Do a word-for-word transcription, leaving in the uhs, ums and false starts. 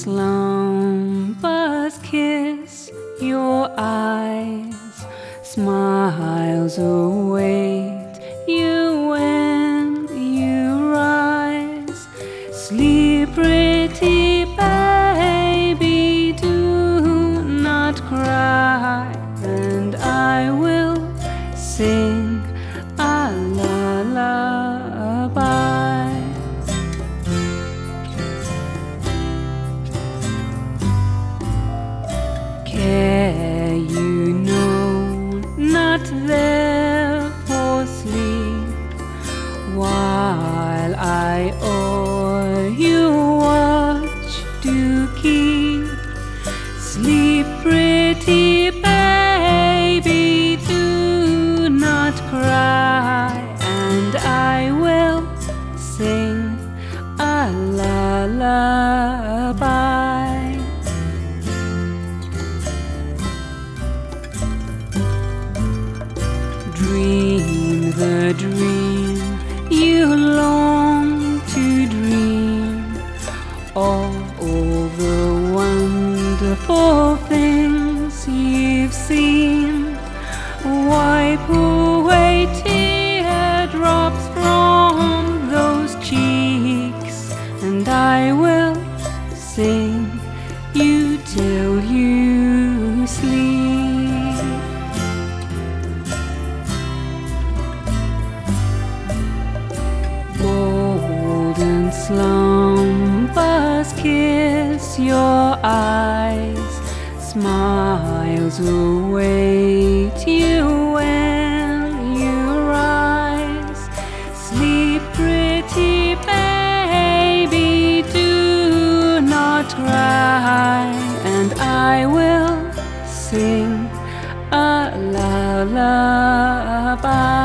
slumbers kiss your eyes, smiles await you when you rise. Sleep, pretty baby, do not cry, and I will sing a lullaby. Care you know not there for sleep, while I o'er you watch do keep. Sleep, pretty baby, do not cry, and I will sing a lullaby. Dream the dream you long to dream, of all the wonderful things you've seen. Wipe away teardrops from those cheeks, and I will sing you till you sleep. Golden slumbers kiss your eyes, smiles await you when you rise. Sleep, pretty baby, do not cry, and I will sing a lullaby.